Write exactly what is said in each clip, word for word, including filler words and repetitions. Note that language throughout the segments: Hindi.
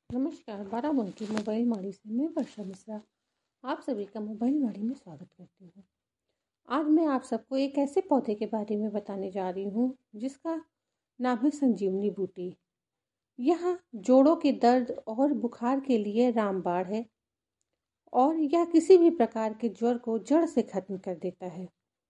नमस्कार, बाराबंकी मोबाइल माड़ी से मैं वर्षा मिश्रा आप सभी का मोबाइल माड़ी में स्वागत करती हूँ। आज मैं आप सबको एक ऐसे पौधे के बारे में बताने जा रही हूँ जिसका नाम है संजीवनी बूटी। यह जोड़ों के दर्द और बुखार के लिए रामबाण है और यह किसी भी प्रकार के ज्वर को जड़ से खत्म कर देता है।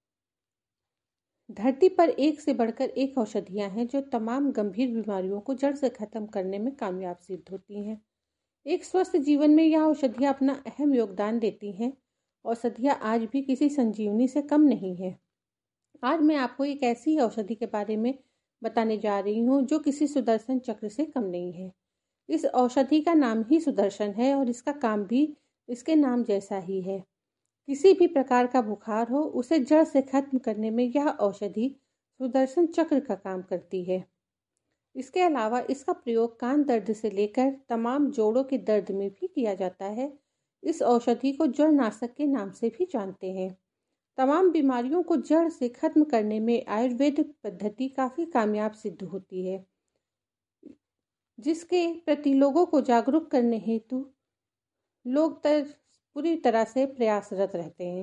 धरती पर एक से बढ़कर एक औषधियाँ हैं जो तमाम गंभीर बीमारियों को जड़ से खत्म करने में कामयाब सिद्ध होती हैं। एक स्वस्थ जीवन में यह औषधियाँ अपना अहम योगदान देती हैं। औषधियाँ आज भी किसी संजीवनी से कम नहीं है। आज मैं आपको एक ऐसी औषधि के बारे में बताने जा रही हूँ जो किसी सुदर्शन चक्र से कम नहीं है। इस औषधि का नाम ही सुदर्शन है और इसका काम भी इसके नाम जैसा ही है। किसी भी प्रकार का बुखार हो उसे जड़ से खत्म करने में यह औषधि सुदर्शन चक्र का काम करती है। इसके अलावा इसका प्रयोग कान दर्द से लेकर तमाम जोड़ों के दर्द में भी किया जाता है। इस औषधि को जड़ नाशक के नाम से भी जानते हैं। तमाम बीमारियों को जड़ से खत्म करने में आयुर्वेद पद्धति काफ़ी कामयाब सिद्ध होती है, जिसके प्रति लोगों को जागरूक करने हेतु लोग तर पूरी तरह से प्रयासरत रहते हैं।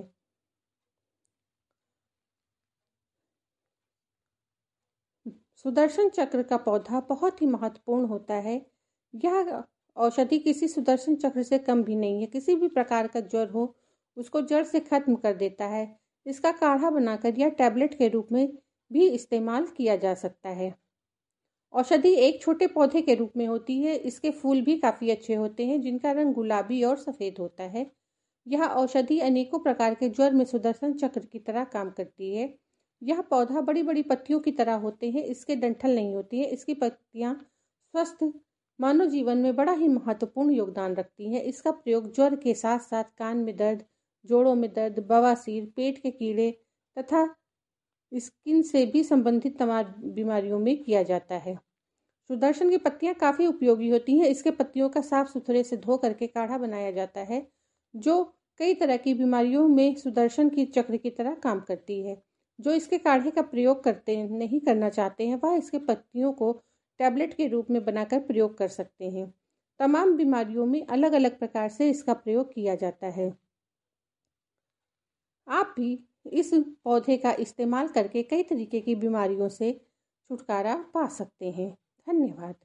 सुदर्शन चक्र का पौधा बहुत ही महत्वपूर्ण होता है। यह औषधि किसी सुदर्शन चक्र से कम भी नहीं है। किसी भी प्रकार का ज्वर हो उसको जड़ से खत्म कर देता है। इसका काढ़ा बनाकर या टैबलेट के रूप में भी इस्तेमाल किया जा सकता है। औषधि एक छोटे पौधे के रूप में होती है। इसके फूल भी काफ़ी अच्छे होते हैं जिनका रंग गुलाबी और सफ़ेद होता है। यह औषधि अनेकों प्रकार के ज्वर में सुदर्शन चक्र की तरह काम करती है। यह पौधा बड़ी बड़ी पत्तियों की तरह होते हैं। इसके डंठल नहीं होती है। इसकी पत्तियां स्वस्थ मानव जीवन में बड़ा ही महत्वपूर्ण योगदान रखती हैं। इसका प्रयोग ज्वर के साथ साथ कान में दर्द, जोड़ों में दर्द, बवासीर, पेट के कीड़े तथा स्किन से भी संबंधित तमाम बीमारियों में किया जाता है। सुदर्शन की पत्तियां काफ़ी उपयोगी होती हैं। इसके पत्तियों का साफ सुथरे से धो करके काढ़ा बनाया जाता है जो कई तरह की बीमारियों में सुदर्शन की चक्र की तरह काम करती है। जो इसके काढ़े का प्रयोग करते नहीं करना चाहते हैं वह इसके पत्तियों को टैबलेट के रूप में बनाकर प्रयोग कर सकते हैं। तमाम बीमारियों में अलग अलग प्रकार से इसका प्रयोग किया जाता है। आप भी इस पौधे का इस्तेमाल करके कई तरीके की बीमारियों से छुटकारा पा सकते हैं। धन्यवाद।